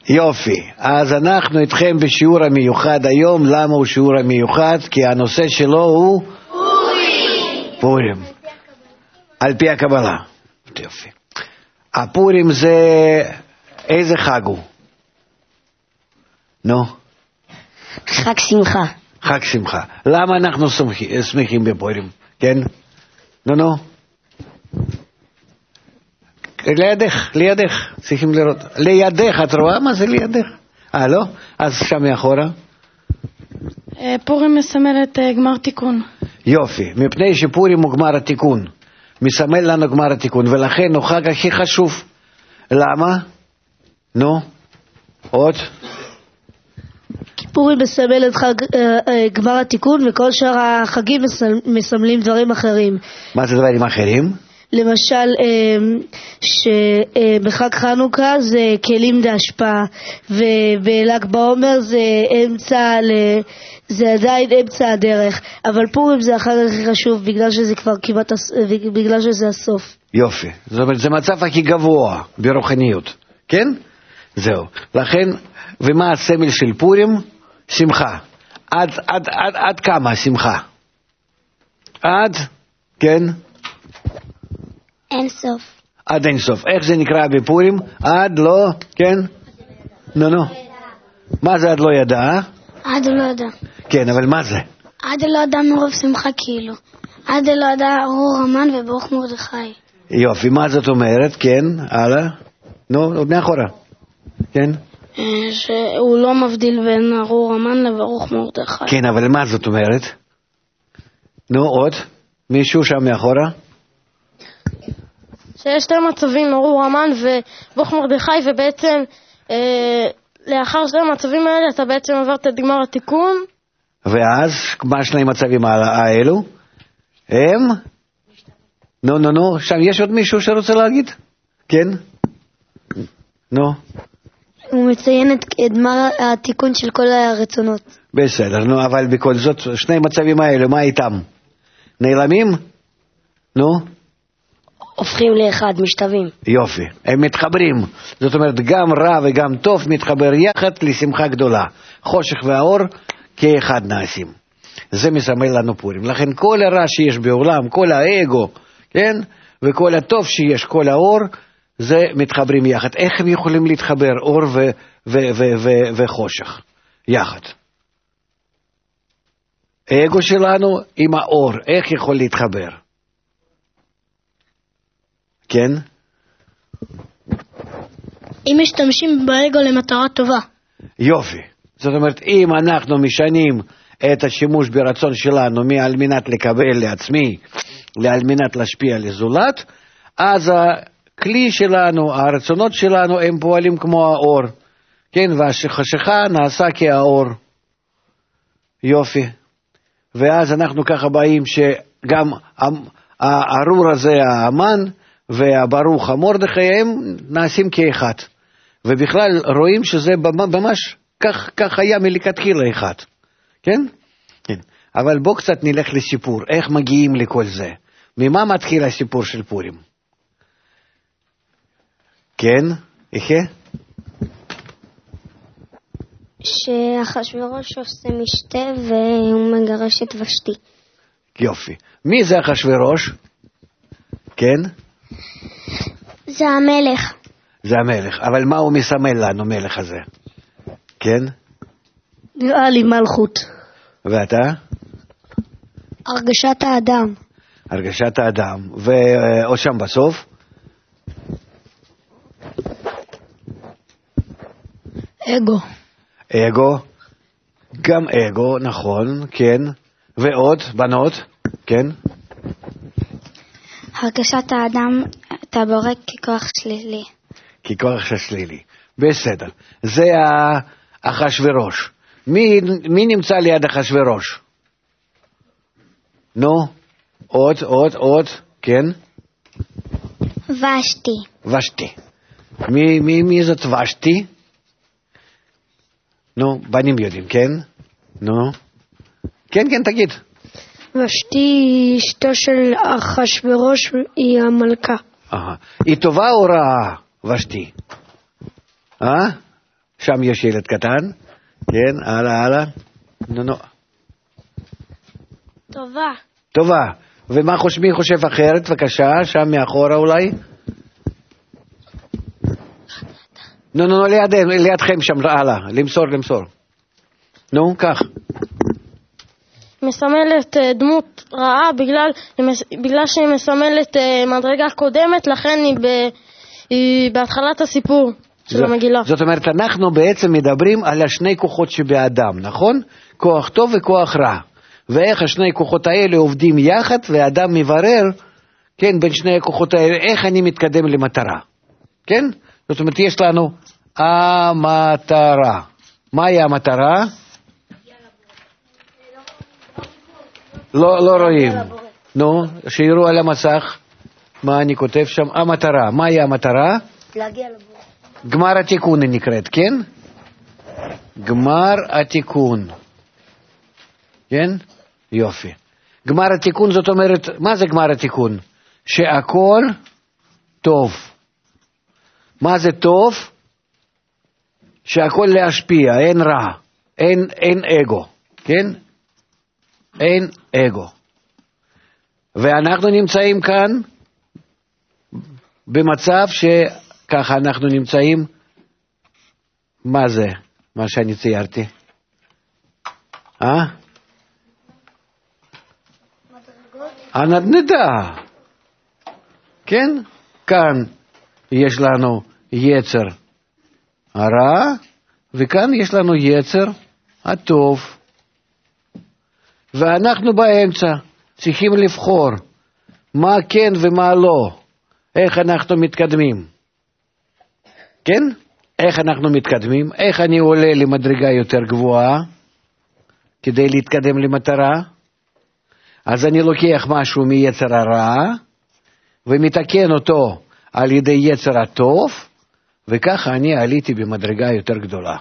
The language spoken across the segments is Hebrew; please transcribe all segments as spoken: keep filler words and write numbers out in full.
יופי, אז אנחנו איתכם בשיעור המיוחד היום. למה הוא שיעור המיוחד? כי הנושא שלו הוא פורים. פורים, על פי הקבלה. יופי. הפורים זה, איזה חג הוא? נו? חג שמחה. חג שמחה. למה אנחנו שמחים בפורים? כן? נו נו. לידך, לידך, צריכים לראות. לידך, את רואה מה זה לידך? אה, לא? אז שם מאחורה. פורים מסמל את גמר תיקון. יופי, מפני שפורים הוא גמר התיקון. מסמל לנו גמר התיקון, ולכן הוא חג הכי חשוב. למה? נו? עוד? פורים מסמל את חג גמר התיקון, וכל שאר החגים מסמלים דברים אחרים. מה זה דברים אחרים? למשל, שבחג חנוכה זה כלים דהשפעה, ובל"ג בעומר זה אמצע, זה עדיין אמצע הדרך, אבל פורים זה החג הכי חשוב, בגלל שזה כבר כמעט, בגלל שזה הסוף. יופי, זאת אומרת, זה מצב הכי גבוה ברוחניות, כן? זהו, לכן, ומה הסמל של פורים? שמחה. עד, עד, עד, עד כמה שמחה? עד, כן? אין סוף. עד אין סוף. איך זה נקרא בפורים? עד לא, כן? נו נו. מה זה עד לא ידע? עד לא ידע. כן, אבל מה זה? עד לא ידע מרוב שמחה כאילו. עד לא ידע ארור המן וברוך מרדכי. יופי, מה זאת אומרת? כן, הלאה. נו, עוד מאחורה. כן? שהוא לא מבדיל בין ארור המן לברוך מרדכי. כן, אבל מה זאת אומרת? נו, עוד? מישהו שם מאחורה? שיש שתי מצבים, ארור המן וברוך מרדכי, ובעצם אה, לאחר שתי המצבים האלה אתה בעצם עברת את גמר התיקון. ואז, מה שני מצבים האלו? הם? נו, נו, נו, שם יש עוד מישהו שרוצה להגיד? כן? נו. הוא מציין את גמר התיקון של כל הרצונות. בסדר, נו, אבל בכל זאת, שני מצבים האלו, מה איתם? נעלמים? נו? הופכים לאחד, משתווים. יופי, הם מתחברים. זאת אומרת, גם רע וגם טוב מתחבר יחד לשמחה גדולה. חושך והאור כאחד נעשים. זה מסמל לנו פורים. לכן כל הרע שיש בעולם, כל האגו, כן? וכל הטוב שיש, כל האור, זה מתחברים יחד. איך הם יכולים להתחבר, אור ו- ו- ו- ו- וחושך? יחד. האגו שלנו עם האור, איך יכול להתחבר? כן? אם משתמשים באגו למטרה טובה. יופי. זאת אומרת, אם אנחנו משנים את השימוש ברצון שלנו מעל מנת לקבל לעצמי, לעל מנת להשפיע לזולת, אז הכלי שלנו, הרצונות שלנו, הם פועלים כמו האור. כן, והחשיכה נעשה כאור. יופי. ואז אנחנו ככה באים שגם הארור הזה, האמן, והברוך המרדכי, הם נעשים כאחד. ובכלל רואים שזה ממש כך, כך היה מלכתחילה אחד. כן? כן. אבל בוא קצת נלך לסיפור. איך מגיעים לכל זה? ממה מתחיל הסיפור של פורים? כן? איך? שאחשוורוש עושה משתה והוא מגרש את ושתי. יופי. מי זה אחשוורוש? כן? זה המלך. זה המלך. אבל מה הוא מסמל לנו, מלך הזה? כן? נראה לי מלכות. ואתה? הרגשת האדם. הרגשת האדם. ועוד שם בסוף? אגו. אגו. גם אגו, נכון, כן. ועוד, בנות, כן? הרגשת האדם, אתה בורק ככוח שלילי. ככוח שלילי. בסדר. זה אחשוורוש. מי, מי נמצא ליד אחשוורוש? נו, עוד, עוד, עוד, כן? ושתי. ושתי. מי, מי, מי זאת ושתי? נו, בנים יודעים, כן? נו. כן, כן, תגיד. ושתי, אשתו של אחשוורוש, היא המלכה. אה, היא טובה או רעה, ושתי? אה? שם יש ילד קטן. כן, הלאה, הלאה. נו, נו. טובה. טובה. ומה חוש, מי חושב אחרת? בבקשה, שם מאחורה אולי. נו, נו, נו, ליד, לידכם שם, הלאה. למסור, למסור. נו, כך. מסמלת uh, דמות רעה בגלל, בגלל שהיא מסמלת uh, מדרגה קודמת, לכן היא, ב, היא בהתחלת הסיפור של זאת, המגילה. זאת אומרת, אנחנו בעצם מדברים על השני כוחות שבאדם, נכון? כוח טוב וכוח רע. ואיך השני כוחות האלה עובדים יחד, והאדם מברר, כן, בין שני הכוחות האלה, איך אני מתקדם למטרה. כן? זאת אומרת, יש לנו המטרה. מהי המטרה? לא, לא רואים. נו, שיראו על המסך מה אני כותב שם. המטרה. מהי המטרה? להגיע לבורא. גמר התיקון היא נקראת, כן? גמר התיקון. כן? יופי. גמר התיקון זאת אומרת, מה זה גמר התיקון? שהכל טוב. מה זה טוב? שהכל להשפיע, אין רע, אין, אין אגו, כן? אין אגו. ואנחנו נמצאים כאן במצב שככה אנחנו נמצאים, מה זה? מה שאני ציירתי? אה? הנדנדה. כן? כאן יש לנו יצר הרע, וכאן יש לנו יצר הטוב. ואנחנו באמצע צריכים לבחור מה כן ומה לא, איך אנחנו מתקדמים. כן? איך אנחנו מתקדמים? איך אני עולה למדרגה יותר גבוהה כדי להתקדם למטרה? אז אני לוקח משהו מיצר הרע ומתקן אותו על ידי יצר הטוב, וככה אני עליתי במדרגה יותר גדולה.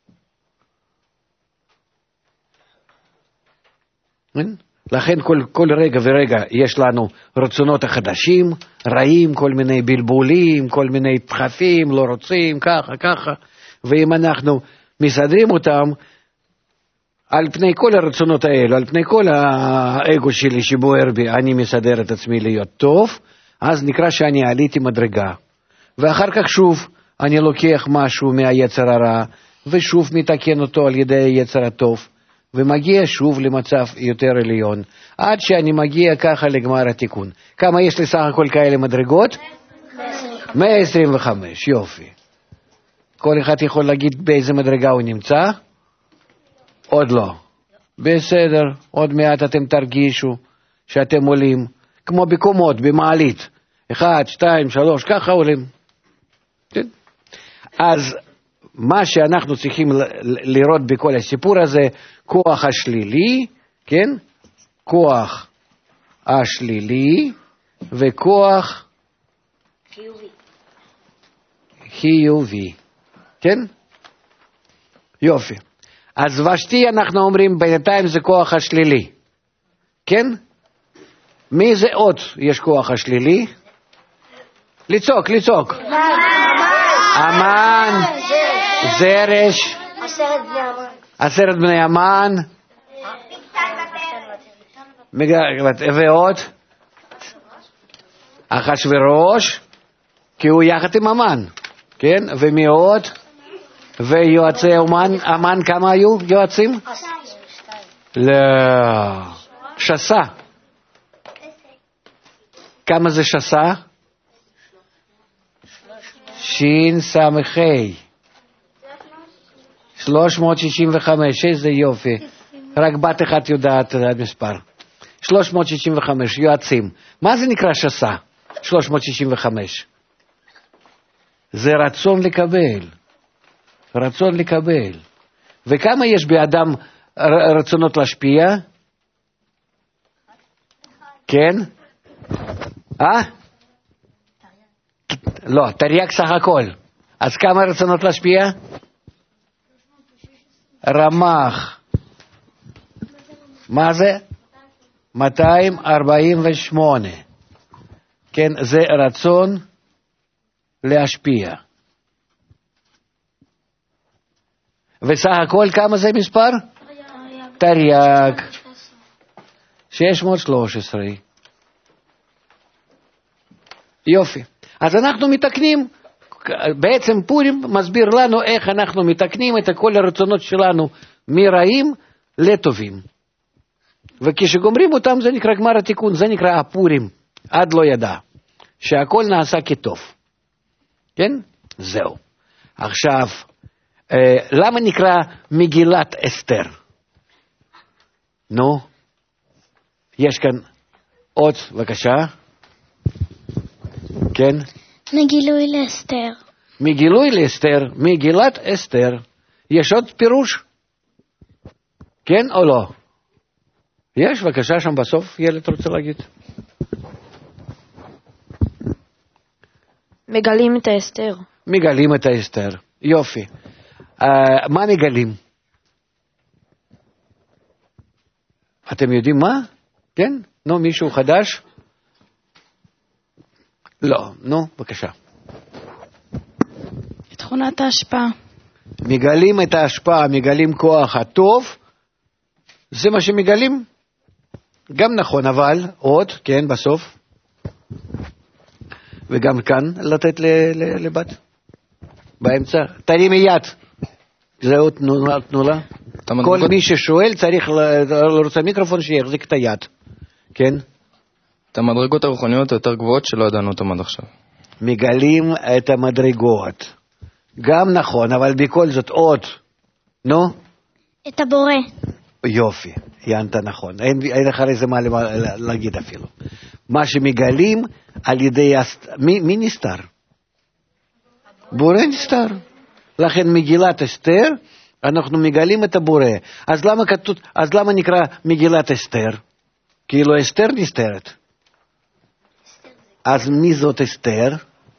לכן כל, כל רגע ורגע יש לנו רצונות החדשים, רעים, כל מיני בלבולים, כל מיני דחפים, לא רוצים, ככה, ככה, ואם אנחנו מסדרים אותם, על פני כל הרצונות האלו, על פני כל האגו שלי שבוער בי, אני מסדר את עצמי להיות טוב, אז נקרא שאני עליתי מדרגה. ואחר כך שוב אני לוקח משהו מהיצר הרע, ושוב מתקן אותו על ידי היצר הטוב, ומגיע שוב למצב יותר עליון, עד שאני מגיע ככה לגמר התיקון. כמה יש לי סך הכל כאלה מדרגות? מאה עשרים וחמש, יופי. כל אחד יכול להגיד באיזה מדרגה הוא נמצא? עוד לא. בסדר, עוד מעט אתם תרגישו שאתם עולים, כמו בקומות, במעלית. אחד, שתיים, שלוש, ככה עולים. כן? אז מה שאנחנו צריכים לראות בכל הסיפור הזה, כוח השלילי, כן? כוח השלילי וכוח חיובי. חיובי. כן? יופי. אז ושתי אנחנו אומרים בינתיים זה כוח השלילי. כן? מי זה עוד יש כוח השלילי? לצעוק, לצעוק. אמן, זרש, עשרת בני אמן, ועוד אחשוורוש, כי הוא יחד עם אמן, כן? ומי עוד? ויועצי אמן, אמן כמה היו יועצים? לא, שסה. כמה זה שסה? שין סמכי. שלוש מאות שישים וחמש, איזה יופי. רק בת אחת יודעת המספר. שלוש מאות שישים וחמש, יועצים. מה זה נקרא שסה? שלוש מאות שישים וחמש. זה רצון לקבל. רצון לקבל. וכמה יש באדם רצונות להשפיע? כן? אה? לא, תרי"ג סך הכל. אז כמה רצונות להשפיע? רמ"ח. מה זה? מאתיים ארבעים ושמונה. כן, זה רצון להשפיע. וסך הכל כמה זה מספר? תרי"ג. שש מאות ושלוש עשרה. יופי. אז אנחנו מתקנים, בעצם פורים מסביר לנו איך אנחנו מתקנים את כל הרצונות שלנו מרעים לטובים. וכשגומרים אותם זה נקרא גמר התיקון, זה נקרא הפורים, עד לא ידע, שהכל נעשה כטוב. כן? זהו. עכשיו, אה, למה נקרא מגילת אסתר? נו, יש כאן עוד, בבקשה. כן? מגילוי לאסתר. מגילוי לאסתר, מגילת אסתר. יש עוד פירוש? כן או לא? יש, בבקשה, שם בסוף, ילד רוצה להגיד. מגלים את האסתר. מגלים את האסתר, יופי. Uh, מה מגלים? אתם יודעים מה? כן? נו, מישהו חדש? לא, נו, בבקשה. את תכונת ההשפעה. מגלים את ההשפעה, מגלים כוח הטוב, זה מה שמגלים? גם נכון, אבל עוד, כן, בסוף. וגם כאן לתת לבת. באמצע. תרימי יד. זהו, תנו לה. כל מי ששואל צריך, רוצה מיקרופון שיחזיק את היד. כן? את המדרגות הרוחניות היותר גבוהות שלא ידענו אותם עד עכשיו. מגלים את המדרגות. גם נכון, אבל בכל זאת עוד. נו? את הבורא. יופי, יענת נכון. אין, אין אחרי זה מה להגיד אפילו. מה שמגלים על ידי... מי, מי נסתר? בורא נסתר. לכן מגילת אסתר, אנחנו מגלים את הבורא. אז למה, כתוב, אז למה נקרא מגילת אסתר? כאילו אסתר נסתרת. אז מי זאת אסתר?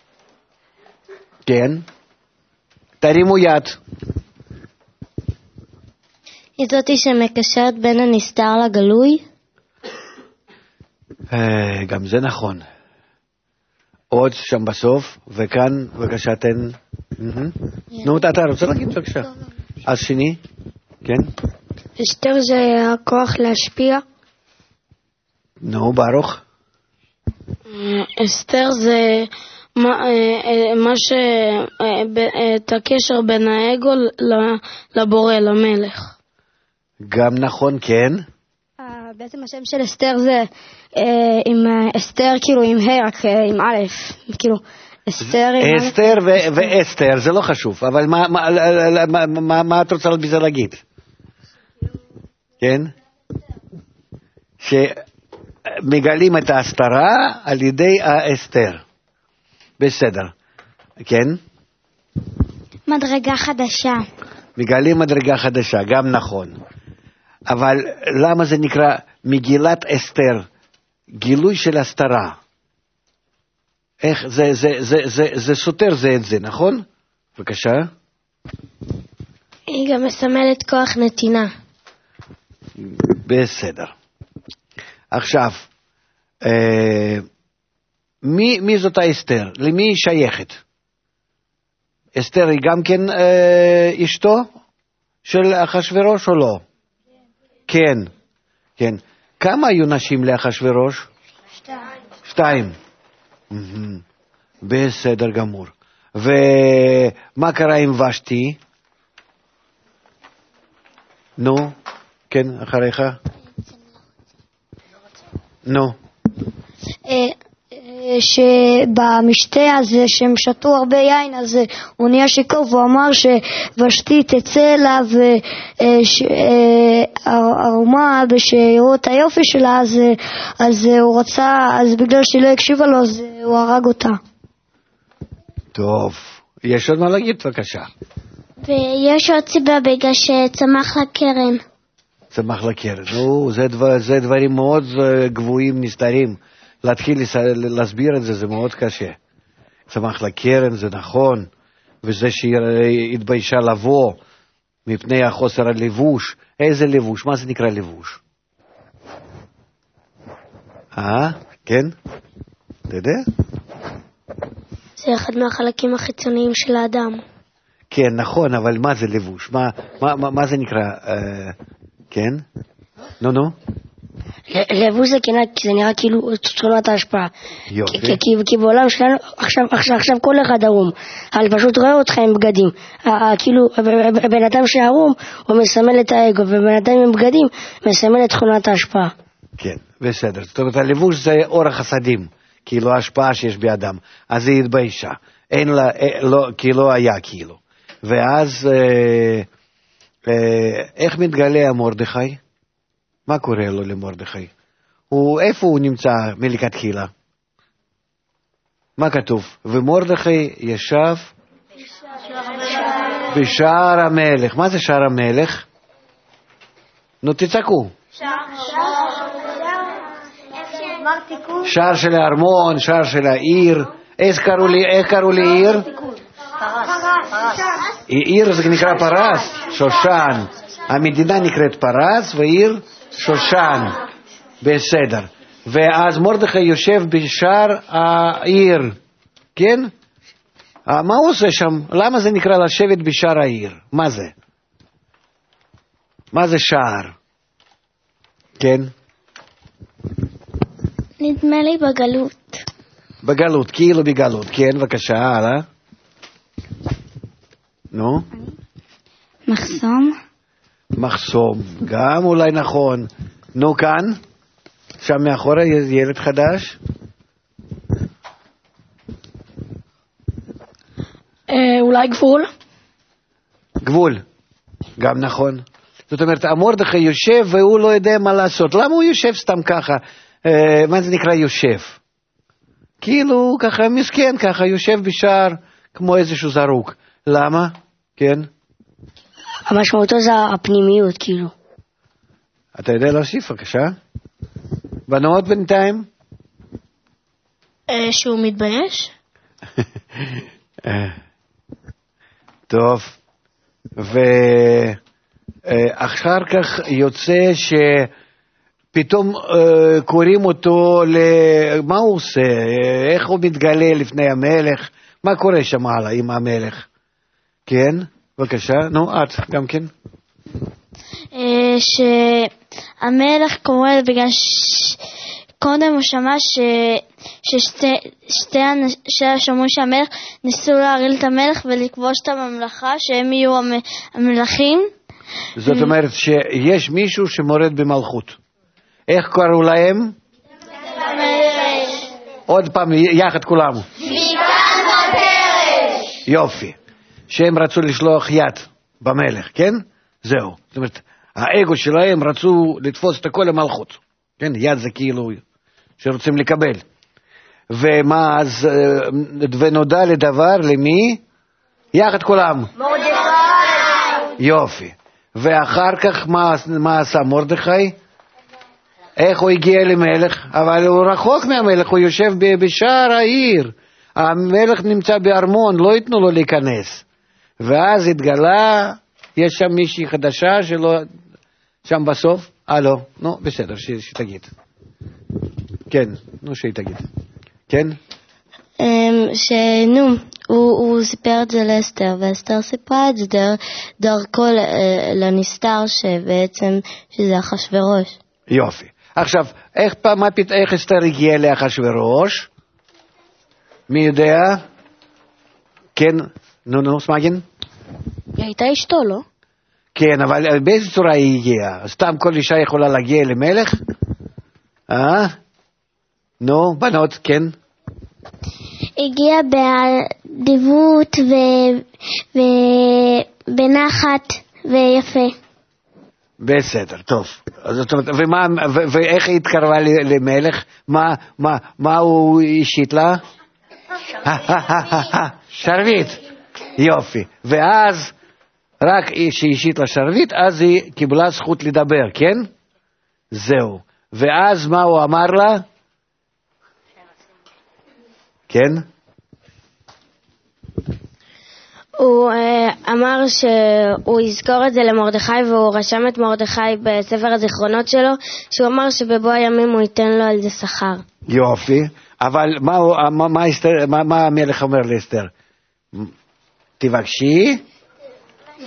כן? תרימו יד. היא זאתי שמקשרת בין הנסתר לגלוי? גם זה נכון. עוד שם בסוף, וכאן, בבקשה, תן... נו, אתה רוצה להגיד, בבקשה. אז שני, כן? אסתר זה הכוח להשפיע? נו, ברוך. אסתר זה מה ש... את הקשר בין האגו לבורא, למלך. גם נכון, כן. בעצם השם של אסתר זה עם אסתר, כאילו עם ה' רק עם א', כאילו אסתר עם א'. אסתר ואסתר, זה לא חשוב, אבל מה את רוצה בזה להגיד? כן? שמגלים את ההסתרה על ידי האסתר. בסדר. כן? מדרגה חדשה. מגלים מדרגה חדשה, גם נכון. אבל למה זה נקרא מגילת אסתר? גילוי של הסתרה. איך, זה, זה, זה, זה, זה סותר זה את זה, נכון? בבקשה. היא גם מסמלת כוח נתינה. בסדר. עכשיו, אה, מי, מי זאת האסתר? למי היא שייכת? אסתר היא גם כן אה, אשתו של אחשוורוש או לא? כן, כן. כמה היו נשים לאחשוורוש? שתיים. שתיים. בסדר גמור. ומה קרה עם ושתי? נו, כן, אחריך? נו. שבמשתה הזה שהם שתו הרבה יין, אז הוא נהיה שיכור והוא אמר שוושתי תצא אליו ערומה ושיראו את היופי שלה, אז, אז הוא רצה, אז בגלל שהיא לא הקשיבה לו אז הוא הרג אותה. טוב, יש עוד מה להגיד? בבקשה. ויש עוד סיבה בגלל שצמח לה קרן. צמח לה קרן, נו, זה, דבר, זה דברים מאוד גבוהים, נסתרים. להתחיל להסביר את זה, זה מאוד קשה. צמח לה קרן, זה נכון, וזה שהיא התביישה לבוא מפני החוסר הלבוש. איזה לבוש? מה זה נקרא לבוש? אה? כן? אתה יודע? זה אחד מהחלקים החיצוניים של האדם. כן, נכון, אבל מה זה לבוש? מה, מה, מה, מה זה נקרא? אה, כן? נו, נו. לבוש זה כן, כי זה נראה כאילו צורת ההשפעה. יופי. כי, כי, כי בעולם שלנו, עכשיו, עכשיו, עכשיו כל אחד ערום. אבל פשוט רואה אותך עם בגדים. כאילו, בן אדם שערום, הוא מסמל את האגו, ובן אדם עם בגדים, מסמל את תכונת ההשפעה. כן, בסדר. זאת אומרת, הלבוש זה אורח חסדים, כאילו ההשפעה שיש באדם. אז היא התביישה. אין לה, לא, כי לא היה כאילו. ואז, אה, אה, איך מתגלה מרדכי? מה קורה לו למרדכי? הוא, איפה הוא נמצא מלכתחילה? מה כתוב? ומרדכי ישב בשער המלך. מה זה שער המלך? נו תצעקו. שער של הארמון, שער של העיר. איך קראו לי, איך קראו לי עיר? עיר זה נקרא פרס, שושן. המדינה נקראת פרס ועיר שושן. בסדר. ואז מרדכי יושב בשער העיר. כן? מה הוא עושה שם? למה זה נקרא לשבת בשער העיר? מה זה? מה זה שער? כן? נדמה לי בגלות. בגלות, כאילו בגלות. כן, בבקשה, הלאה. נו? מחסום. מחסום, גם אולי נכון. נו כאן, שם מאחורה ילד חדש. אולי גבול? גבול, גם נכון. זאת אומרת, מרדכי יושב והוא לא יודע מה לעשות. למה הוא יושב סתם ככה? אה, מה זה נקרא יושב? כאילו ככה מסכן, ככה יושב בשער כמו איזשהו זרוק. למה? כן? המשמעותו זה הפנימיות, כאילו. אתה יודע להוסיף, בבקשה? בנות בינתיים? שהוא מתבייש? טוב. ואחר כך יוצא שפתאום קוראים אותו, מה הוא עושה? איך הוא מתגלה לפני המלך? מה קורה שם הלאה עם המלך? כן? בבקשה, נו, את גם כן. שהמלך קורא בגלל שקודם הוא שמע ששתי השומרים של המלך ניסו להרעיל את המלך ולכבוש את הממלכה, שהם יהיו המלכים. זאת אומרת שיש מישהו שמורד במלכות. איך קראו להם? עוד פעם, יחד כולם. יופי. שהם רצו לשלוח יד במלך, כן? זהו. זאת אומרת, האגו שלהם רצו לתפוס את הכל המלכות. כן? יד זה כאילו שרוצים לקבל. ומה אז, ונודע לדבר למי? יחד כולם. מרדכי. יופי. ואחר כך מה, מה עשה מרדכי? איך הוא הגיע למלך? אבל הוא רחוק מהמלך, הוא יושב בשער העיר. המלך נמצא בארמון, לא ייתנו לו להיכנס. ואז התגלה, יש שם מישהי חדשה שלא, שם בסוף, אה לא, נו בסדר, ש, שתגיד. כן, נו שהיא תגיד. כן? שנו, הוא, הוא סיפר את זה לאסתר, ואסתר סיפרה את זה דר, דרכו לנסתר שבעצם, שזה אחשוורוש. יופי. עכשיו, איך, מה, איך אסתר הגיעה לאחשוורוש? מי יודע? כן, נו נו, סמגן? היא הייתה אשתו, לא? כן, אבל באיזה צורה היא הגיעה? סתם כל אישה יכולה להגיע למלך? אה? נו, בנות, כן? הגיעה באדיבות ובנחת ויפה. בסדר, טוב. זאת אומרת, ומה, ואיך היא התקרבה למלך? מה, מה, מה הוא אישית לה? שרביט. יופי. ואז, רק שהיא אישית לה שרביט, אז היא קיבלה זכות לדבר, כן? זהו. ואז מה הוא אמר לה? כן? הוא אמר שהוא יזכור את זה למרדכי, והוא רשם את מרדכי בספר הזיכרונות שלו, שהוא אמר שבבוא הימים הוא ייתן לו על זה שכר. יופי. אבל מה, מה, מה, מה, מה המלך אומר לאסתר? תבקשי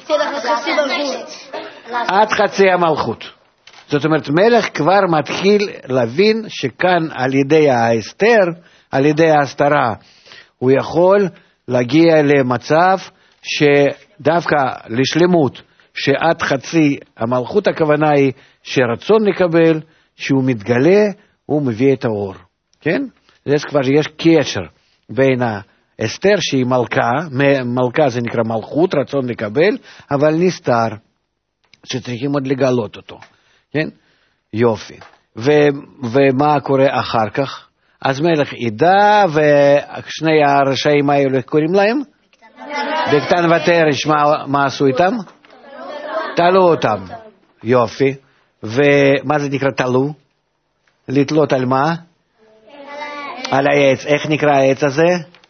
עד חצי המלכות. זאת אומרת, מלך כבר מתחיל להבין שכאן על ידי ההסתר, על ידי ההסתרה, הוא יכול להגיע למצב שדווקא לשלמות, שעד חצי המלכות הכוונה היא שרצון לקבל, שהוא מתגלה, הוא מביא את האור. כן? אז כבר יש קשר בין ההסתר שהיא מלכה, מלכה זה נקרא מלכות, רצון לקבל, אבל נסתר, שצריכים עוד לגלות אותו. כן? יופי. ו, ומה קורה אחר כך? אז מלך ידע, ושני הרשעים האלה קוראים להם? בקטן ותרש, מה, מה עשו איתם? תלו אותם. יופי. ומה זה נקרא תלו? לתלות על מה? על העץ. איך נקרא העץ הזה?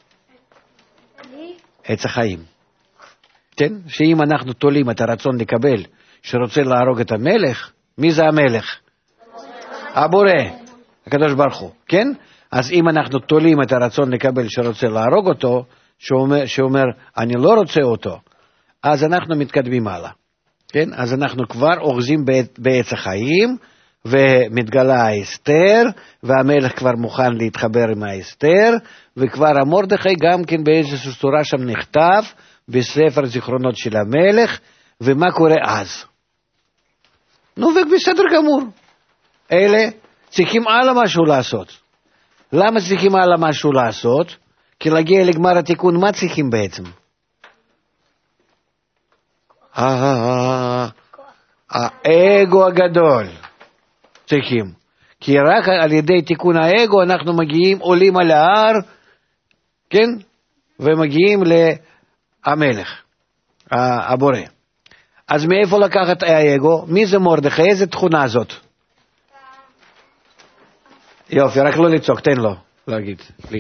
עץ החיים. כן? שאם אנחנו תולים את הרצון לקבל, שרוצה להרוג את המלך, מי זה המלך? הבורא, הקדוש ברוך הוא, כן? אז אם אנחנו תולים את הרצון לקבל שרוצה להרוג אותו, שאומר, שאומר אני לא רוצה אותו, אז אנחנו מתקדמים הלאה, כן? אז אנחנו כבר אוחזים בעץ החיים, ומתגלה ההסתר, והמלך כבר מוכן להתחבר עם ההסתר, וכבר המרדכי גם כן באיזושהי צורה שם נכתב, בספר זיכרונות של המלך, ומה קורה אז? נו, ובסדר גמור. אלה צריכים הלאה משהו לעשות. למה צריכים הלאה משהו לעשות? כי להגיע לגמר התיקון, מה צריכים בעצם? האגו הגדול צריכים. כי רק על ידי תיקון האגו אנחנו מגיעים, עולים על ההר, כן? ומגיעים למלך, הבורא. אז מאיפה לקחת האגו? מי זה מרדכי? איזה תכונה זאת? יופי, רק לא לצעוק, תן לו להגיד.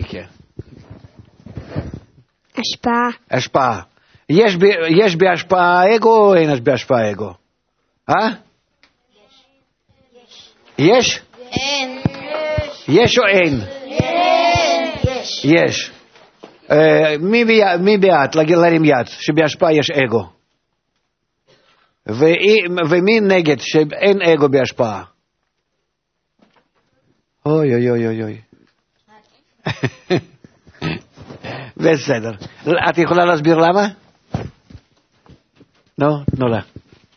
השפעה. השפעה. יש, ב, יש בהשפעה אגו או אין בהשפעה אגו? אה? יש. יש? אין. יש או אין? יש. יש. אה, מי, מי בעד? להרים יד שבהשפעה יש אגו. ו, ומי נגד שאין אגו בהשפעה? אוי אוי אוי אוי אוי. בסדר. את יכולה להסביר למה? נו, נו לה.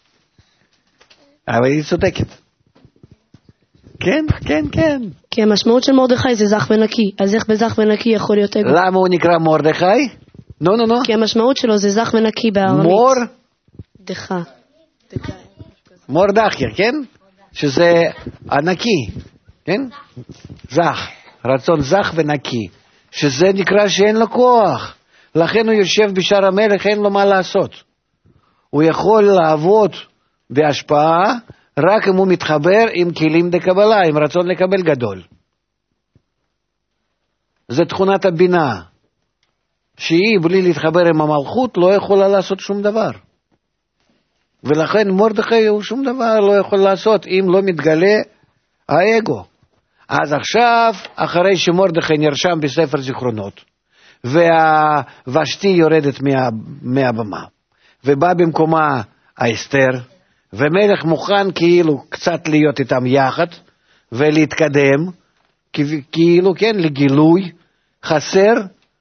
אבל היא צודקת. כן, כן, כן. כי המשמעות של מרדכי זה זך ונקי. אז איך בזך ונקי יכול להיות אגו? למה הוא נקרא מרדכי? נו, נו, נו. כי המשמעות שלו זה זך ונקי בארמית. מור? דחה. מורדכיה, כן? שזה הנקי, כן? זך, רצון זך ונקי, שזה נקרא שאין לו כוח, לכן הוא יושב בשער המלך, אין לו מה לעשות. הוא יכול לעבוד בהשפעה רק אם הוא מתחבר עם כלים לקבלה, עם רצון לקבל גדול. זה תכונת הבינה, שהיא בלי להתחבר עם המלכות לא יכולה לעשות שום דבר. ולכן מרדכי הוא שום דבר לא יכול לעשות אם לא מתגלה האגו. אז עכשיו, אחרי שמרדכי נרשם בספר זיכרונות, והוושתי יורדת מה, מהבמה, ובא במקומה האסתר, ומלך מוכן כאילו קצת להיות איתם יחד, ולהתקדם, כאילו כן, לגילוי, חסר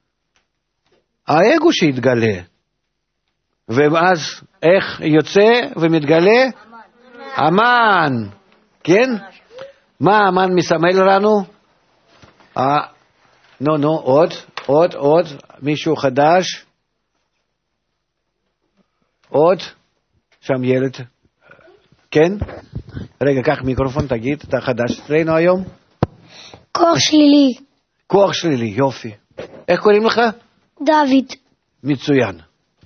האגו שהתגלה. ואז איך יוצא ומתגלה? אמן. כן? מה אמן מסמל לנו? אה, נו, נו, עוד, עוד, עוד, מישהו חדש? עוד? שם ילד. כן? רגע, קח מיקרופון, תגיד, אתה חדש אצלנו היום? כוח שלילי. כוח שלילי, יופי. איך קוראים לך? דוד. מצוין.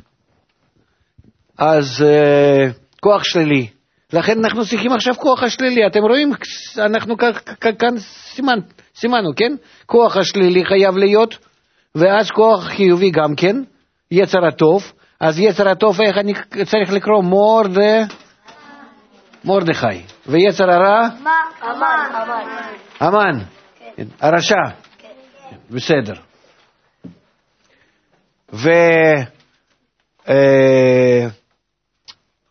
אז uh, כוח שלילי. לכן אנחנו צריכים עכשיו כוח השלילי. אתם רואים, אנחנו כאן סימן, סימנו, כן? כוח השלילי חייב להיות, ואז כוח חיובי גם כן, יצר הטוב. אז יצר הטוב, איך אני צריך לקרוא? מורד... מרדכי. ויצר הרע? אמן. אמן. כן. הרשע. כן. בסדר. ו... אה,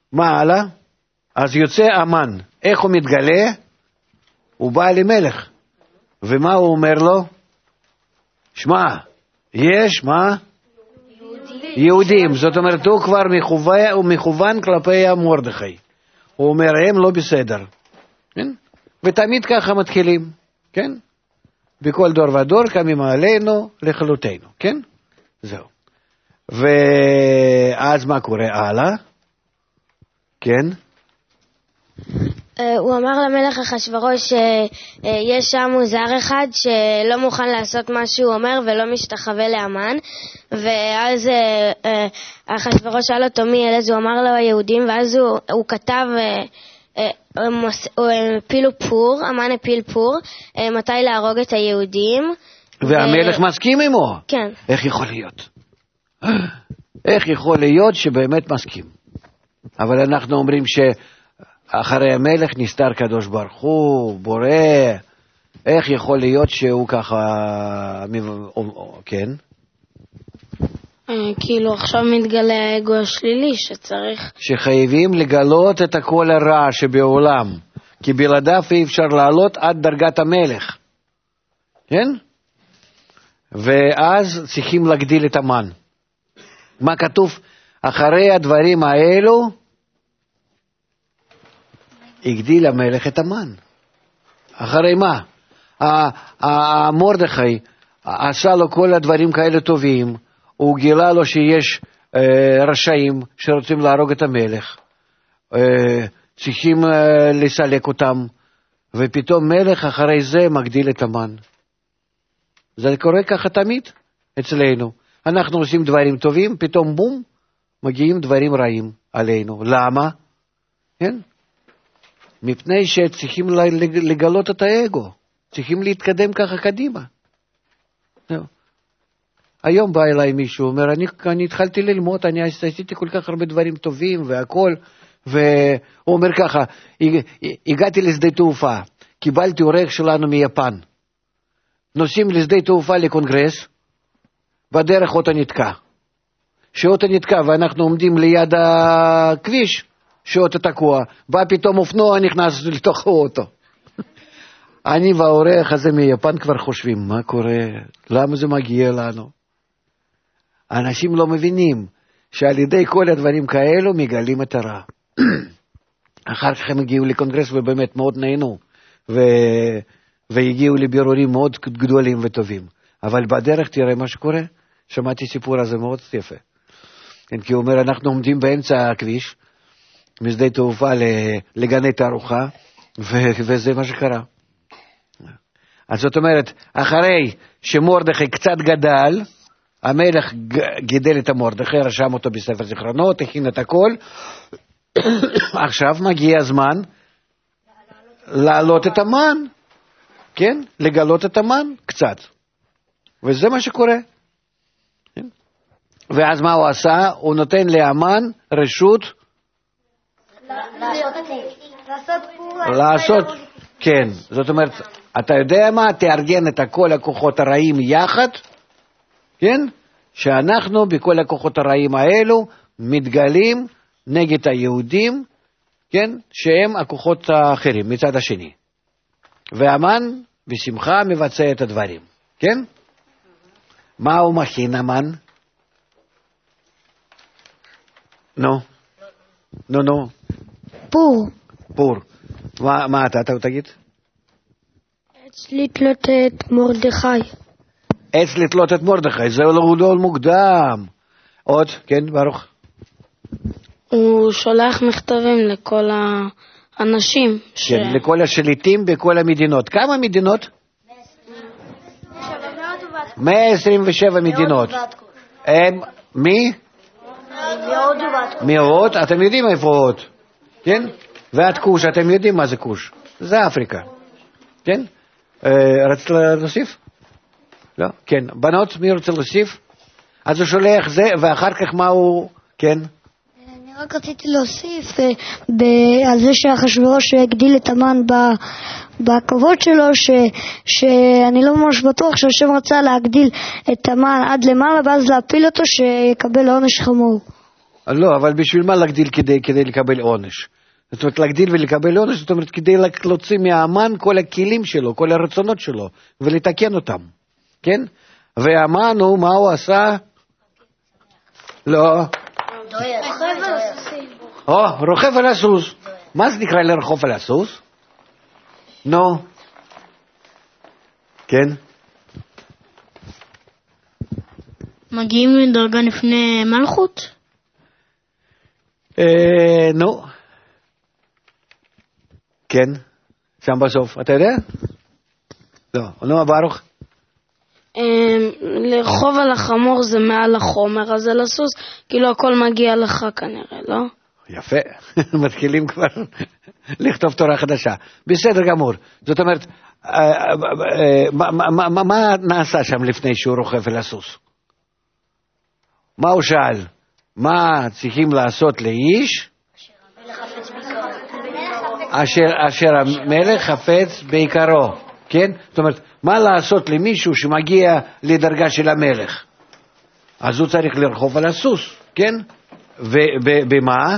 מה הלאה? אז יוצא המן. איך הוא מתגלה? הוא בא למלך. ומה הוא אומר לו? שמע, יש, מה? יהודים. יהודים. זאת אומרת, הוא כבר מכוון, הוא מכוון כלפי מרדכי. הוא אומר, הם לא בסדר. כן? ותמיד ככה מתחילים. כן? בכל דור ודור קמים עלינו לכלותנו. כן? זהו. ואז מה קורה הלאה? כן? הוא אמר למלך אחשוורוש שיש שם זר אחד שלא מוכן לעשות מה שהוא אומר ולא משתחווה להמן, ואז אחשוורוש שאל אותו מי אלה, הוא אמר לו היהודים, ואז הוא, הוא כתב, הם הפילו פור, המן הפיל פור, מתי להרוג את היהודים. והמלך ו... מסכים עמו? כן. איך יכול להיות? איך יכול להיות שבאמת מסכים? אבל אנחנו אומרים ש... אחרי המלך נסתר קדוש ברוך הוא, בורא, איך יכול להיות שהוא ככה, כן? כאילו עכשיו מתגלה האגו השלילי שצריך... שחייבים לגלות את הכל הרע שבעולם, כי בלעדיו אי אפשר לעלות עד דרגת המלך, כן? ואז צריכים להגדיל את המן. מה כתוב? אחרי הדברים האלו, הגדיל המלך את המן. אחרי מה? מרדכי עשה לו כל הדברים כאלה טובים, הוא גילה לו שיש אה, רשעים שרוצים להרוג את המלך, אה, צריכים אה, לסלק אותם, ופתאום מלך אחרי זה מגדיל את המן. זה קורה ככה תמיד אצלנו. אנחנו עושים דברים טובים, פתאום בום, מגיעים דברים רעים עלינו. למה? כן? מפני שצריכים לגלות את האגו, צריכים להתקדם ככה קדימה. היום בא אליי מישהו, אומר, אני, אני התחלתי ללמוד, אני עשיתי כל כך הרבה דברים טובים והכל, והוא אומר ככה, הגעתי לשדה תעופה, קיבלתי אורח שלנו מיפן, נוסעים לשדה תעופה לקונגרס, בדרך אוטו נתקע. שאוטו נתקע ואנחנו עומדים ליד הכביש, שאוטו תקוע, בא פתאום אופנוע נכנס לתוך האוטו. אני והאורח הזה מיפן כבר חושבים, מה קורה? למה זה מגיע לנו? אנשים לא מבינים שעל ידי כל הדברים כאלו מגלים את הרע. אחר כך הם הגיעו לקונגרס ובאמת מאוד נהנו, ו... והגיעו לבירורים מאוד גדולים וטובים. אבל בדרך תראה מה שקורה. שמעתי סיפור הזה מאוד יפה. כי הוא אומר, אנחנו עומדים באמצע הכביש, משדה תעופה לגני תערוכה, וזה מה שקרה. אז זאת אומרת, אחרי שמרדכי קצת גדל, המלך גידל את המרדכי, רשם אותו בספר זיכרונות, הכין את הכל, עכשיו מגיע הזמן להעלות את המן, כן? לגלות את המן קצת. וזה מה שקורה. כן? ואז מה הוא עשה? הוא נותן להמן רשות לעשות, כן, זאת אומרת, אתה יודע מה? תארגן את כל הכוחות הרעים יחד, כן? שאנחנו בכל הכוחות הרעים האלו מתגלים נגד היהודים, כן? שהם הכוחות האחרים מצד השני. והמן בשמחה מבצע את הדברים, כן? מה הוא מכין המן? נו, נו, נו. פור. פור. מה, מה אתה, אתה תגיד? עץ לתלות את מרדכי. עץ לתלות את מרדכי, זה לא גדול מוקדם. עוד, כן, ברוך. הוא שולח מכתבים לכל האנשים. ש... כן, לכל השליטים בכל המדינות. כמה מדינות? מאה עשרים ושבע מדינות. הם, מי? מהוד. אתם יודעים איפה הוד? כן? ועד כוש, אתם יודעים מה זה כוש? זה אפריקה. כן? רצית להוסיף? לא? כן. בנות, מי רוצה להוסיף? אז הוא שולח זה, ואחר כך מה הוא... כן? אני רק רציתי להוסיף על זה שאחשוורוש הגדיל את המן בכבוד שלו, שאני לא ממש בטוח שהשם רצה להגדיל את המן עד למעלה, ואז להפיל אותו שיקבל עונש חמור. לא, אבל בשביל מה להגדיל כדי, כדי לקבל עונש? זאת אומרת, להגדיל ולקבל עונש, זאת אומרת, כדי להוציא מהאמן כל הכלים שלו, כל הרצונות שלו, ולתקן אותם, כן? והאמן הוא, מה הוא עשה? לא. או, רוכב על הסוס. מה זה נקרא לרחוב על הסוס? נו. כן? מגיעים לדרגה לפני מלכות? אה, נו. כן, שם בסוף. אתה יודע? לא. נו, ברוך. לרחוב על החמור זה מעל החומר, אז על הסוס, כאילו הכל מגיע לך כנראה, לא? יפה, מתחילים כבר לכתוב תורה חדשה. בסדר גמור. זאת אומרת, מה נעשה שם לפני שהוא רוכב על הסוס? מה הוא שאל? מה צריכים לעשות לאיש? אשר המלך חפץ בעיקרו. כן? זאת אומרת, מה לעשות למישהו שמגיע לדרגה של המלך? אז הוא צריך לרחוב על הסוס, כן? ובמה?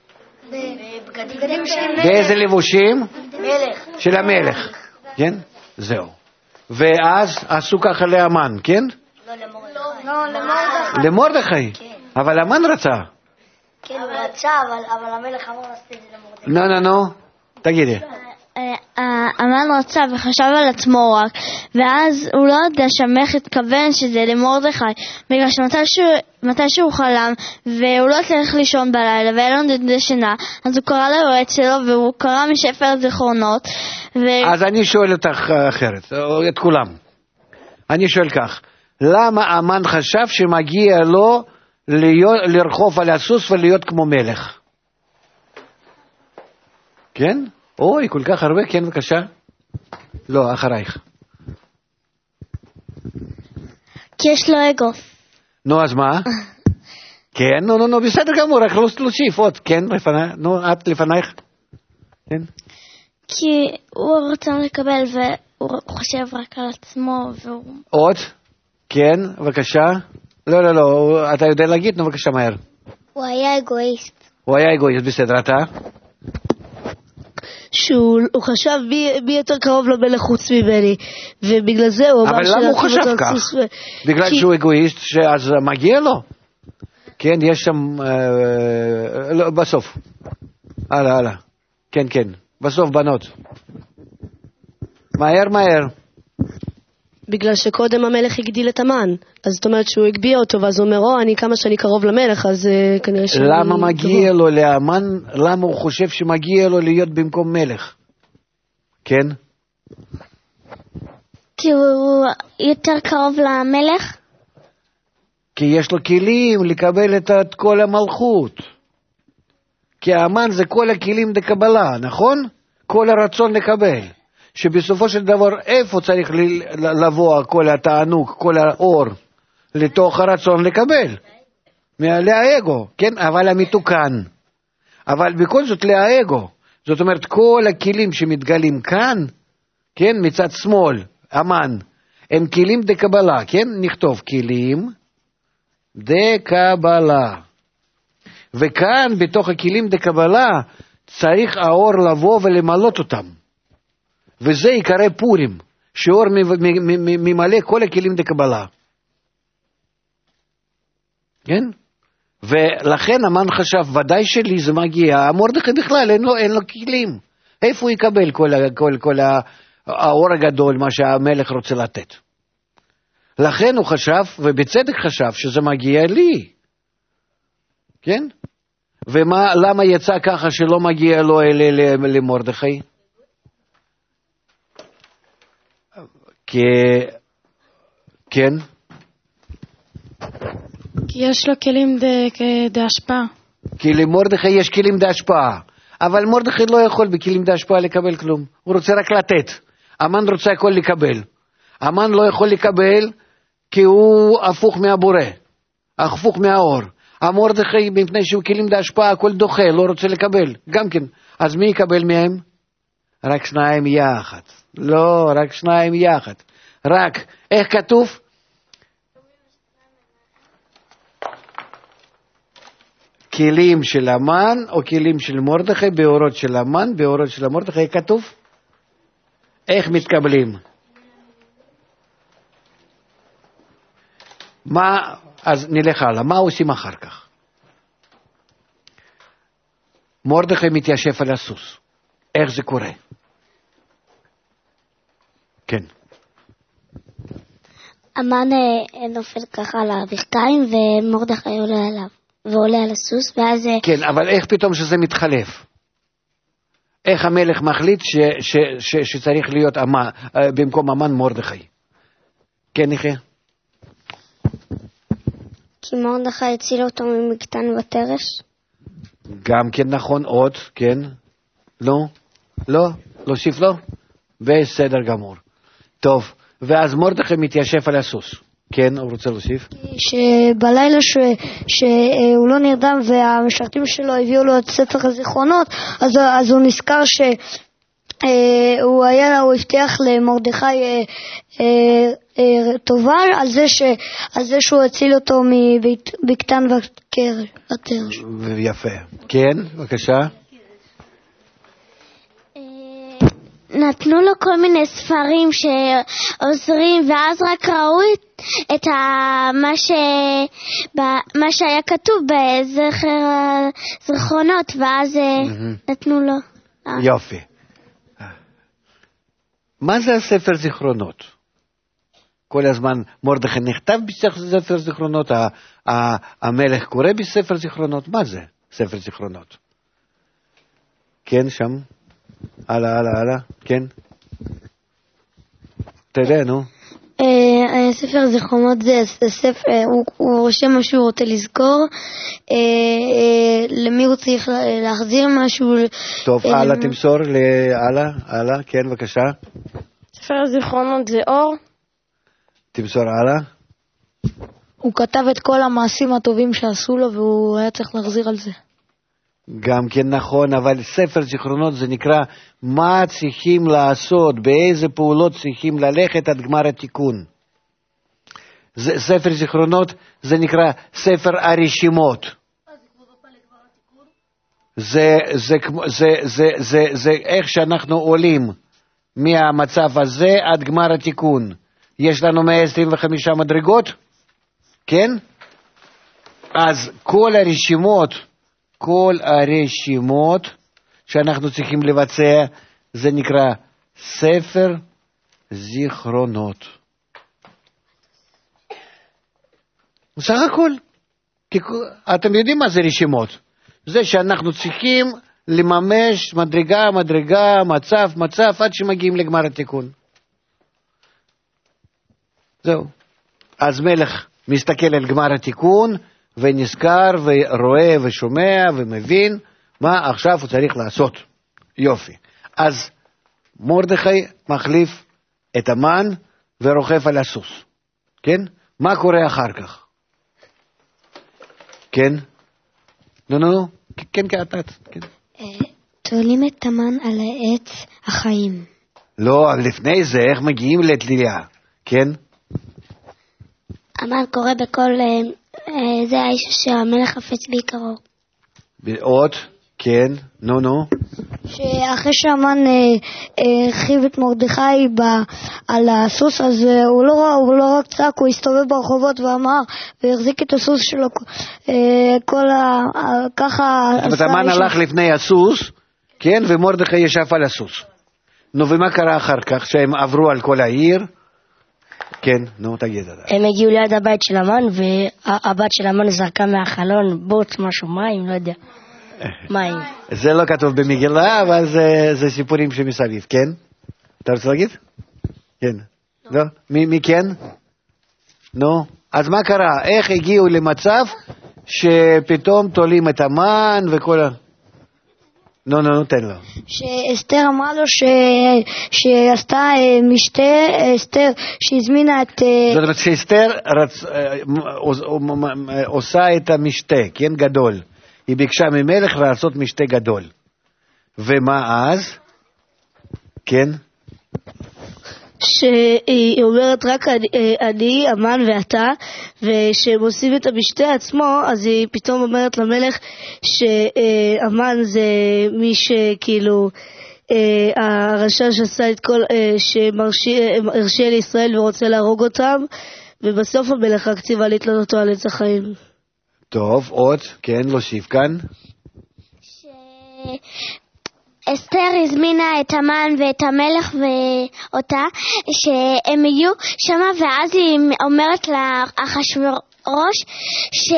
באיזה לבושים? של המלך, כן? זהו. ואז עשו ככה לאמן, כן? לא, למרדכי. למרדכי? אבל אמן רצה. כן, הוא רצה, אבל המלך אמר לעשות את זה למרדכי. נו, נו, נו, תגידי. המן רצה וחשב על עצמו רק, ואז הוא לא יודע שהמלך התכוון שזה למרדכי, בגלל שמתי שהוא חלם והוא לא צריך לישון בלילה ואין לו נדודי שינה, אז הוא קרא ליועץ שלו והוא קרא משפר זיכרונות ו... אז אני שואל אותך אחרת, את כולם. אני שואל כך, למה המן חשב שמגיע לו להיות, לרחוב על הסוס ולהיות כמו מלך? כן? אוי, כל כך הרבה, כן, בבקשה. לא, אחרייך. כי יש לו אגו. נו, אז מה? כן, נו, נו, נו, בסדר גמור, רק להוסיף עוד, כן, לפני, נו, את לפנייך. כן? כי הוא רוצה לקבל והוא חושב רק על עצמו והוא... עוד? כן, בבקשה. לא, לא, לא, אתה יודע להגיד, נו, בבקשה, מהר. הוא היה אגואיסט. הוא היה אגואיסט, בסדר, אתה? שהוא חשב מי, מי יותר קרוב למלך חוץ ממני, ובגלל זה הוא אמר... אבל למה הוא חשב כך? ו... בגלל כי... שהוא אגואיסט, שאז מגיע לו? כן, יש שם... אה, לא, בסוף. הלאה, הלאה. כן, כן. בסוף, בנות. מהר, מהר. בגלל שקודם המלך הגדיל את המן, אז זאת אומרת שהוא הגביע אותו, ואז הוא אומר, או, אני כמה שאני קרוב למלך, אז uh, כנראה שאני... למה מגיע לו לאמן, למה הוא חושב שמגיע לו להיות במקום מלך? כן? כי הוא יותר קרוב למלך? כי יש לו כלים לקבל את כל המלכות. כי האמן זה כל הכלים לקבלה, נכון? כל הרצון לקבל. שבסופו של דבר איפה צריך לבוא כל התענוג, כל האור, לתוך הרצון לקבל? מהאגו, כן? אבל המתוקן. אבל בכל זאת לאגו. זאת אומרת, כל הכלים שמתגלים כאן, כן? מצד שמאל, אמן, הם כלים דקבלה, כן? נכתוב כלים דקבלה. וכאן, בתוך הכלים דקבלה, צריך האור לבוא ולמלות אותם. וזה יקרא פורים, שאור ממלא כל הכלים דקבלה. כן? ולכן המן חשב, ודאי שלי זה מגיע, מרדכי בכלל אין לו, אין לו כלים. איפה הוא יקבל כל, כל, כל האור הגדול, מה שהמלך רוצה לתת? לכן הוא חשב, ובצדק חשב, שזה מגיע לי. כן? ומה, למה יצא ככה שלא מגיע לו אלה למרדכי? כי... כן? כי יש לו כלים דהשפעה. כי למרדכי יש כלים דהשפעה. אבל מרדכי לא יכול בכלים דהשפעה לקבל כלום. הוא רוצה רק לתת. המן רוצה הכל לקבל. המן לא יכול לקבל כי הוא הפוך מהבורא. הפוך מהאור. המרדכי מפני שהוא כלים דהשפעה הכל דוחה, לא רוצה לקבל. גם כן. אז מי יקבל מהם? רק שניים יחד. לא, רק שניים יחד. רק, איך כתוב? כלים של המן או כלים של מרדכי, באורות של המן, באורות של מרדכי, כתוב? איך מתקבלים? מה, אז נלך הלאה, מה עושים אחר כך? מרדכי מתיישב על הסוס, איך זה קורה? כן. המן נופל ככה על הברכיים ומרדכי עולה עליו ועולה על הסוס ואז... כן, אבל איך פתאום שזה מתחלף? איך המלך מחליט ש, ש, ש, שצריך להיות המן, במקום המן מרדכי? כן, נחיה? כי מרדכי הציל אותו ממקטן ותרש. גם כן נכון, עוד, כן? לא? לא? להוסיף לו? בסדר גמור. טוב, ואז מרדכי מתיישב על הסוס. כן, הוא רוצה להוסיף? שבלילה ש... שהוא לא נרדם והמשרתים שלו הביאו לו את ספר הזיכרונות, אז, אז הוא נזכר ש... הוא היה, הוא הבטיח למרדכי אה, אה, אה, טובה על זה, ש, על זה שהוא הציל אותו מבקטן ותרש. יפה. כן, בבקשה. נתנו לו כל מיני ספרים שעוזרים, ואז רק ראו את, את ה, מה, ש, ב, מה שהיה כתוב בזכר הזיכרונות, ואז mm-hmm. נתנו לו. יופי. מה זה הספר זיכרונות? כל הזמן מרדכי נכתב בספר זיכרונות, המלך קורא בספר זיכרונות, מה זה ספר זיכרונות? כן, שם? הלאה, הלאה, הלאה, כן? אתה יודע, נו? ספר זיכרונות זה ספר, הוא רושם מה שהוא רוצה לזכור, למי הוא צריך להחזיר משהו. טוב, הלאה תמסור, הלאה, הלאה, כן, בבקשה. ספר זיכרונות זה אור. תמסור הלאה. הוא כתב את כל המעשים הטובים שעשו לו והוא היה צריך להחזיר על זה. גם כן נכון, אבל ספר זיכרונות זה נקרא מה צריכים לעשות, באיזה פעולות צריכים ללכת עד גמר התיקון. זה, ספר זיכרונות זה נקרא ספר הרשימות. זה, זה, זה, זה, זה, זה איך שאנחנו עולים מהמצב הזה עד גמר התיקון. יש לנו מאה עשרים וחמש מדרגות, כן? אז כל הרשימות, כל הרשימות שאנחנו צריכים לבצע, זה נקרא ספר זיכרונות. בסך הכל, אתם יודעים מה זה רשימות? זה שאנחנו צריכים לממש מדרגה, מדרגה, מצב, מצב, עד שמגיעים לגמר התיקון. זהו. אז מלך מסתכל על גמר התיקון, ונזכר ורואה ושומע ומבין מה עכשיו הוא צריך לעשות. יופי. אז מרדכי מחליף את המן ורוכב על הסוס. כן? מה קורה אחר כך? כן? נו, נו, נו. כן, כן, אתה. כן. תולים את המן על העץ החיים. לא, לפני זה, איך מגיעים לתלייה? כן? המן קורא בכל... זה האיש שהמלך חפץ בעיקרו. עוד? כן, נו נו. שאחרי שהמן הרחיב את מרדכי על הסוס, אז הוא לא, הוא לא רק צעק, הוא הסתובב ברחובות ואמר, והחזיק את הסוס שלו, כל ה... ככה... זאת אומרת, המן הלך לפני הסוס, כן, ומרדכי ישב על הסוס. נו, ומה קרה אחר כך, שהם עברו על כל העיר? כן, נו, תגיד. הם הגיעו ליד הבית של המן, והבת של המן זרקה מהחלון בוץ, משהו, מים, לא יודע. מים. זה לא כתוב במגילה, אבל זה, זה סיפורים שמסביב, כן? אתה רוצה להגיד? כן. לא? מי, מי כן? נו, אז מה קרה? איך הגיעו למצב שפתאום תולים את המן וכל ה... נו, נו, תן לו. שאסתר אמרה לו ש... שעשתה משתה, אסתר שהזמינה את... זאת אומרת שאסתר רצ... עושה את המשתה, כן, גדול. היא ביקשה ממלך לעשות משתה גדול. ומה אז? כן? שהיא אומרת רק אני, אני, המן ואתה, ושהם עושים את המשתה עצמו, אז היא פתאום אומרת למלך שהמן זה מי שכאילו הרשע שעשה את כל, שמרשיע לישראל ורוצה להרוג אותם, ובסוף המלך רק ציווה לתלות אותו על עץ החיים. טוב, עוד, כן, להוסיף כאן. ש... אסתר הזמינה את המן ואת המלך ואותה שהם יהיו שם, ואז היא אומרת לאחשוורוש ש...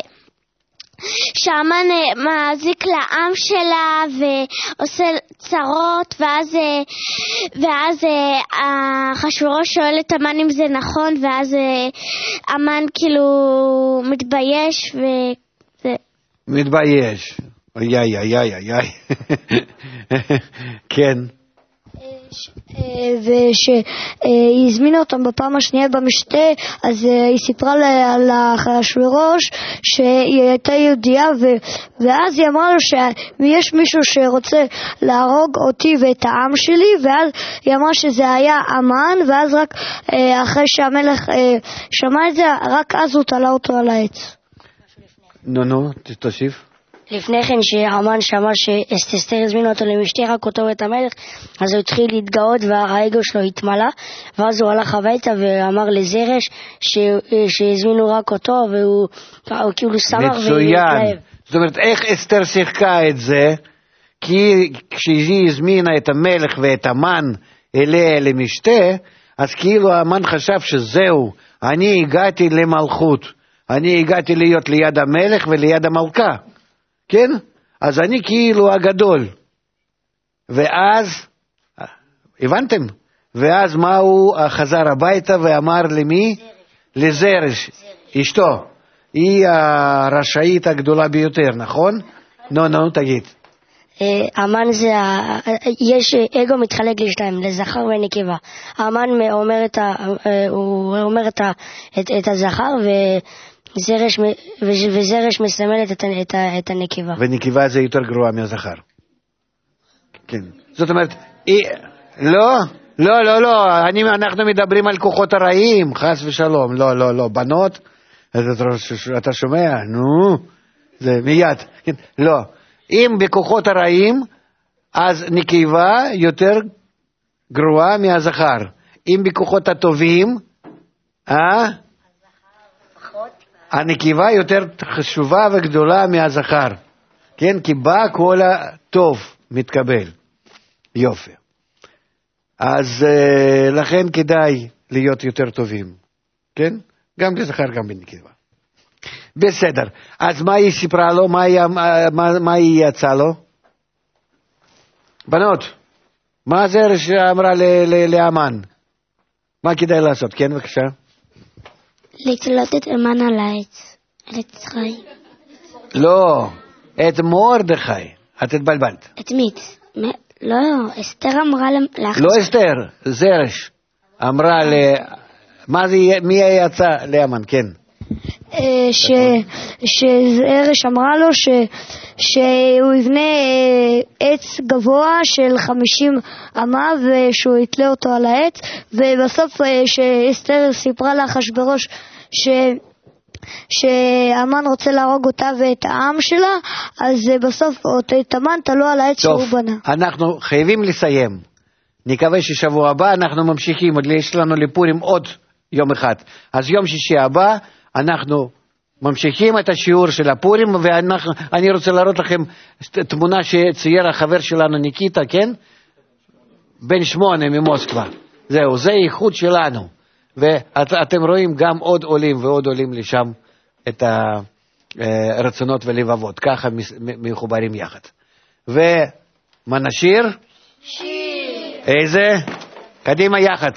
שהמן מעזיק לעם שלה ועושה צרות, ואז ואז אחשוורוש שואל את המן אם זה נכון, ואז המן כאילו מתבייש וזה מתבייש. איי איי איי איי איי. כן. ושהיא הזמינה אותם בפעם השנייה במשתה, אז היא סיפרה לאחשוורוש שהיא הייתה יהודייה, ואז היא אמרה לו שיש מישהו שרוצה להרוג אותי ואת העם שלי, ואז היא אמרה שזה היה המן, ואז רק אחרי שהמלך שמע את זה, רק אז הוא תלה אותו על העץ. נו נו, תוסיף. לפני כן שהמן שמע שאסתר הזמינה אותו למשתה רק אותו ואת המלך, אז הוא התחיל להתגאות והאגו שלו התמלא, ואז הוא הלך הביתה ואמר לזרש שהזמינו רק אותו, והוא כאילו שמח מצוין. זאת אומרת, איך אסתר שיחקה את זה? כי כשהיא הזמינה את המלך ואת המן אליה למשתה, אז כאילו המן חשב שזהו, אני הגעתי למלכות, אני הגעתי להיות ליד המלך וליד המלכה, כן? אז אני כאילו הגדול. ואז, הבנתם? ואז מה הוא חזר הביתה ואמר למי? לזרש, אשתו. היא הרשאית הגדולה ביותר, נכון? נו, נו, תגיד. המן זה, יש אגו מתחלק לשתיים, לזכר ונקבה. המן אומר את, הוא אומר את, את הזכר, וזרש, וזרש מסמלת את, את, את הנקבה. ונקבה זה יותר גרוע מהזכר. כן. זאת אומרת, לא, לא, לא, לא, אני, אנחנו מדברים על כוחות הרעים, חס ושלום. לא, לא, לא, בנות, אתה, אתה שומע? נו, זה מיד. כן. לא. אם בכוחות הרעים, אז נקבה יותר גרועה מהזכר. אם בכוחות הטובים, אה? הנקבה יותר חשובה וגדולה מהזכר. כן, כי בה כל הטוב מתקבל. יופי. אז uh, לכן כדאי להיות יותר טובים. כן? גם לזכר, גם בנקבה. בסדר. אז מה היא סיפרה לו? מה היא, מה, מה היא יצאה לו? בנות, מה זה שאמרה לאמן? מה כדאי לעשות? כן, בבקשה. לתלות את המן על העץ, על עץ חיים. לא, את מרדכי. את התבלבלת. את מי? לא, אסתר אמרה לך. לא אסתר, זרש. אמרה ל... מה זה, מי יצא לאמן? כן. שזרש אמרה לו שהוא יבנה עץ גבוה של חמישים אמה ושהוא יתלה אותו על העץ, ובסוף שאסתר סיפרה לאחשוורוש שהמן רוצה להרוג אותה ואת העם שלה, אז בסוף את המן תלו על העץ שהוא בנה. אנחנו חייבים לסיים, נקווה ששבוע הבא אנחנו ממשיכים, עוד יש לנו לפורים עוד יום אחד, אז יום שישי הבא אנחנו ממשיכים את השיעור של הפורים, ואני רוצה להראות לכם תמונה שצייר החבר שלנו ניקיטה, כן? בן שמונה ממוסקבה. זהו, זה איכות שלנו. ואתם רואים גם עוד עולים ועוד עולים לשם את הרצונות ולבבות. ככה מחוברים יחד. ומה נשיר? שיר. איזה? קדימה יחד.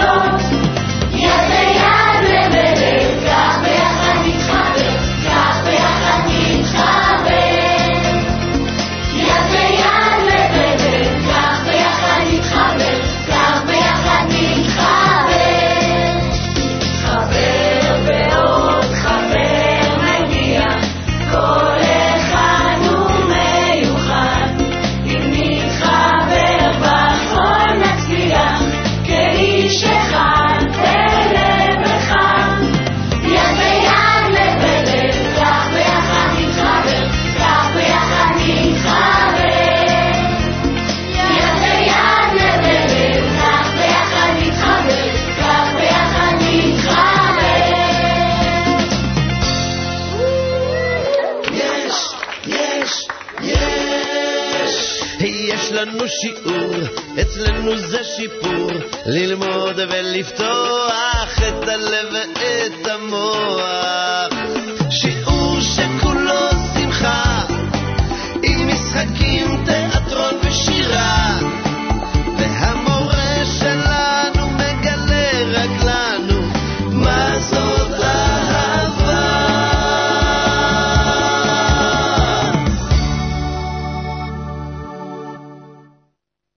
יד ביד למלך, כך ביחד נתחבר, כך שיעור, אצלנו זה שיפור, ללמוד ולפתוח את הלב ואת המוח.